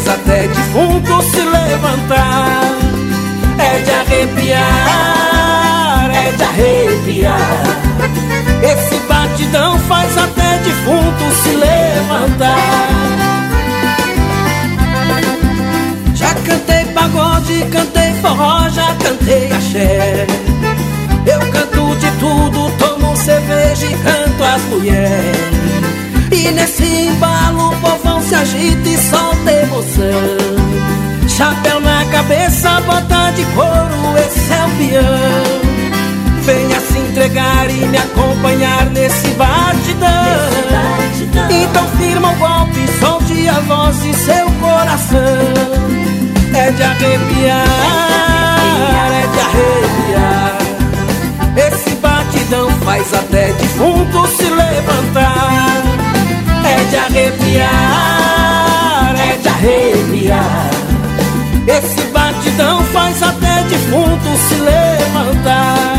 faz até defunto se levantar. É de arrepiar, é de arrepiar. Esse batidão faz até defunto se levantar. Já cantei pagode, cantei forró, já cantei axé. Eu canto de tudo, tomo cerveja e canto as mulheres. E nesse embalo o povão se agita e solta emoção. Chapéu na cabeça, bota de couro, esse é o peão. Venha se entregar e me acompanhar nesse batidão. Então firma o golpe, solte a voz e seu coração. É de arrepiar, é de arrepiar. Esse batidão faz até defunto se levantar. É de arrepiar, é de arrepiar. Esse batidão faz até defunto se levantar.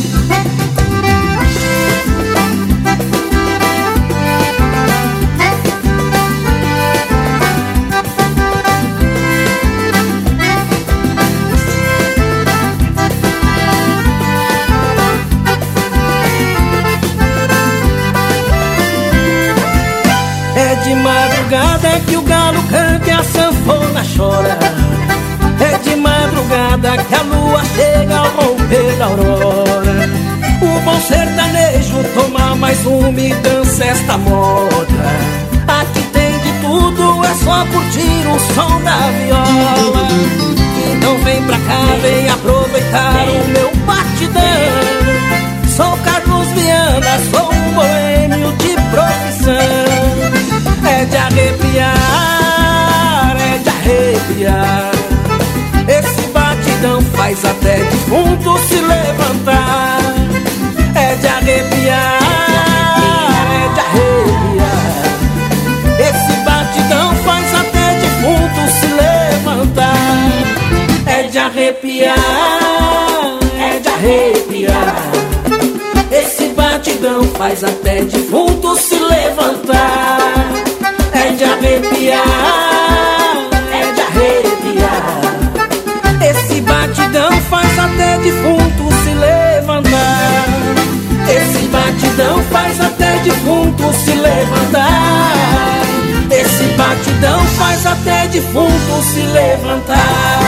É de madrugada que o galo canta e a sanfona chora. É de madrugada que a lua chega ao romper da aurora. O bom sertanejo toma mais uma e dança esta moda. Aqui tem de tudo, é só curtir o som da viola. Então vem pra cá, vem aproveitar o meu batidão. Sou Carlos Viana, sou um boêmio de profissão. É de arrepiar, é de arrepiar. Esse batidão faz até defunto se levantar. É de arrepiar, é de arrepiar. Esse batidão faz até defunto se levantar. É de arrepiar, é de arrepiar. Esse batidão faz até defunto se levantar. É de arrepiar, é de arrepiar. Esse batidão faz até defunto se levantar. Esse batidão faz até defunto se levantar. Esse batidão faz até defunto se levantar.